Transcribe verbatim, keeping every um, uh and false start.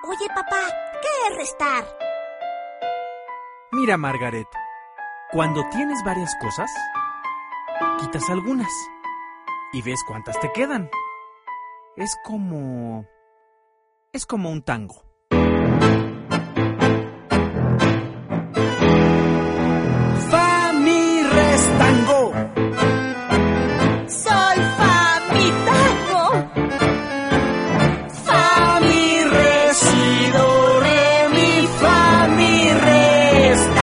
Oye, papá, ¿qué es restar? Mira, Margaret, cuando tienes varias cosas, quitas algunas y ves cuántas te quedan. Es como... es como un tango.